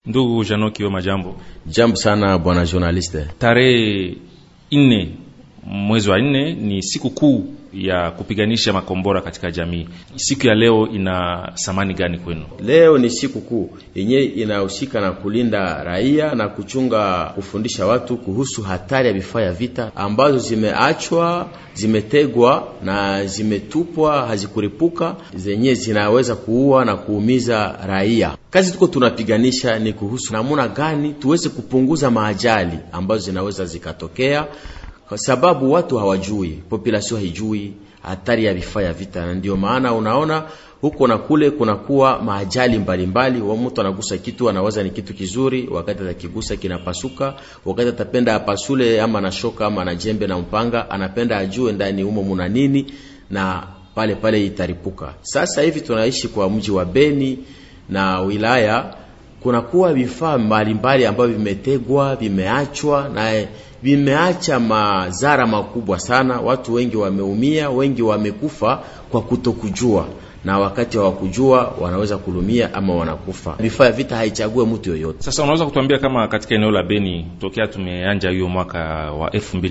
Ndugu Jano Kioma, jambo. Jambo sana bwana journaliste. Tarehe 4 mwezi wa 4 ni siku kuu ya kupiganisha makombora katika jamii. Siku ya leo ina thamani gani kwenu? Leo ni siku kuu yenye inahusika na kulinda raia na kuchunga, kufundisha watu kuhusu hatari ya vifaa ya vita ambazo zimeachwa, zimetegwa na zimetupwa, hazikuripuka, zenye zinaweza kuua na kuumiza raia. Kazi tuko tunapiganisha ni kuhusu namna gani tuweze kupunguza maajali ambazo zinaweza zikatokea, kwa sababu watu hawajui, population haijui hatari ya vifaa ya vita. Na ndio maana unaona huko na kule kunakuwa maajali mbalimbali. Wa mtu anagusa kitu anawaza ni kitu kizuri, wakati atakigusa kinapasuka. Wakati atapenda apasule ama na shoka ama na jembe na mpanga, anapenda ajue ndani humo muna nini, na pale pale itaripuka. Sasa hivi tunaishi kwa mji wa Beni na wilaya, kunakuwa vifaa mbalimbali ambavyo vimetegwa, vimeachwa na vimeacha madhara makubwa sana. Watu wengi wameumia, wengi wamekufa kwa kutokujua, na wakati wa kujua wanaweza kulumia ama wanakufa. Vifaa vita haichague mtu yoyote. Sasa unaweza kutuambia kama katika eneo la Beni tokea tumeanja hiyo mwaka wa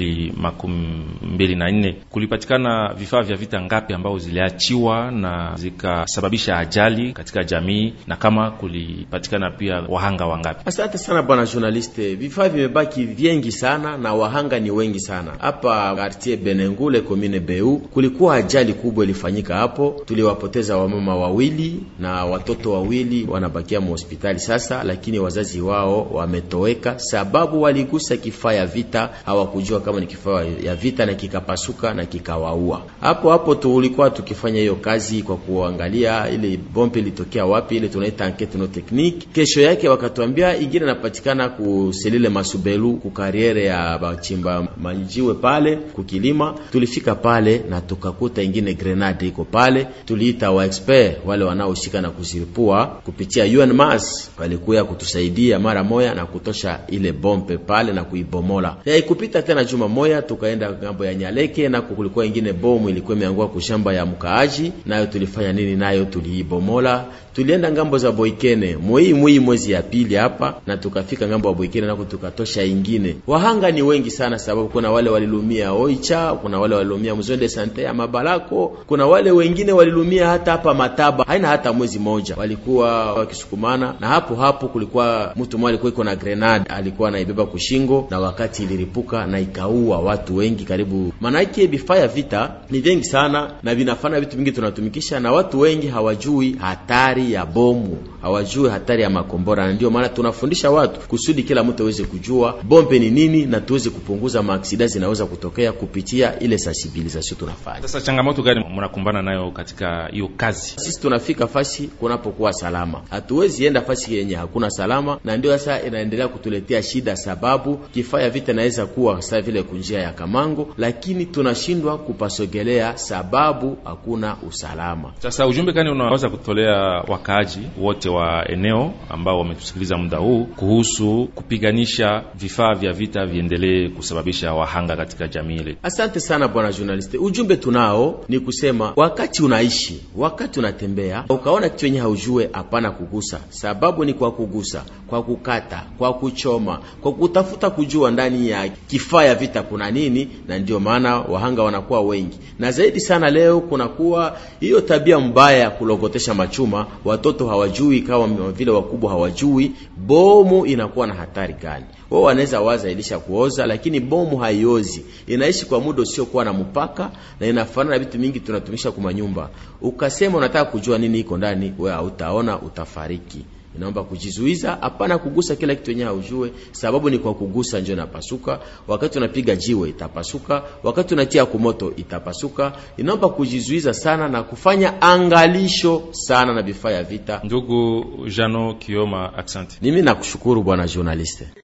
2024 kulipatikana vifaa vya vita ngapi ambao ziliachiwa na zikasababisha ajali katika jamii, na kama kulipatikana pia wahanga wangapi? Asante sana bwana journaliste. Vifaa vimebaki vingi sana na wahanga ni wengi sana. Hapa quartier Benengule commune Beu kulikuwa ajali kubwa ilifanyika hapo. Tuliwapoteza wamama wawili na watoto wawili wanabakia hospitali sasa, lakini wazazi wao wametoweka sababu waligusa kifaa ya vita, hawakujua kama ni kifaa ya vita na kikapasuka na kikawaua. Hapo tulikuwa tukifanya hiyo kazi kwa kuangalia ile bombe litokea wapi, ile tunaita enquête no technique. Kesho yake wakatuambia ingine inapatikana ku selile Masubelu ku kariere ya bachimba manjiwe pale kukilima. Tulifika pale na tukakuta ingine grenade iko pale. Tuliita wa expert wale wanaohusika na kuziripua kupitia UNMAS, walikuja kutusaidia mara moja na kutosha ile bombe pale na kuibomola. Ikupita tena juma moja tukaenda ngambo ya Nyaleke na kulikuwa ingine bomu ilikuwa imeangua kushamba ya mkaaji, nayo tulifanya nini nayo? Tuliibomola. Tulienda ngambo za Boikene mwezi ya pili hapa, na tukafika ngambo ya Boikene na tukatosha ingine. Wahanga ni wengi sana sababu kuna wale walilumia Oicha, kuna wale walilumia Mzonde Sante ya Mabalako, kuna wale wengine walilumia hata hapa Mataba, haina hata mwezi moja walikuwa wakisukumana. Na hapo kulikuwa mtu mmoja alikuwa iko na grenade, alikuwa anaibeba kushingo, na wakati iliripuka na ikaua watu wengi karibu. Manake vifaa ya vita ni vingi sana na vinafanya vitu vingi tunatumikisha, na watu wengi hawajui hatari ya bomu, hawajui hatari ya makombora. Na ndio maana tunafundisha watu kusudi kila mtu aweze kujua bombe ni nini na tuweze kupunguza maaksida zinaweza kutokea kupitia ile sensibilisation tunafanya. Sasa changamoto gani mnakumbana nayo katika hiyo kazi? Sisi tunafika fasi kunapokuwa salama. Hatuwezi enda fasi yenye hakuna salama, na ndio sasa inaendelea kutuletea shida sababu kifaa ya vita inaweza kuwa sasa vile kunjia ya Kamango, lakini tunashindwa kupasogelea sababu hakuna usalama. Sasa ujumbe gani unaweza kutolea wakaaji wote wa eneo ambao wametusikiliza muda huu kuhusu kupiganisha vifaa vya vita viendelee kusababisha wahanga katika jamii ile? Asante sana bwana journaliste. Ujumbe tunao ni kusema wakati unaishi, wakati unatembea, ukaona kitu yenye haujue, hapana kugusa. Sababu ni kwa kugusa, kwa kukata, kwa kuchoma, kwa kutafuta kujua ndani ya kifaa ya vita kuna nini, na ndio maana wahanga wanakuwa wengi. Na zaidi sana leo kunakuwa hiyo tabia mbaya ya kulogotesha machuma. Watoto hawajui kama vile wakubwa hawajui bomu inakuwa na hatari gani. Wao wanaweza waza ilisha kuoza, lakini bomu haiozi, inaishi kwa muda usio kuwa na mpaka na inafanana na vitu mingi tunatumisha kwa nyumba. Ukasema unataka kujua nini iko ndani, wewe utaona utafariki. Inaomba kujizuiza, hapana kugusa kila kitu yenye haujue, sababu ni kwa kugusa ndio inapasuka. Wakati unapiga jiwe itapasuka, wakati unatia kumoto itapasuka. Inaomba kujizuiza sana na kufanya angalisho sana na vifaa ya vita. Ndugu Jano Kioma, asante. Mimi nakushukuru bwana journaliste.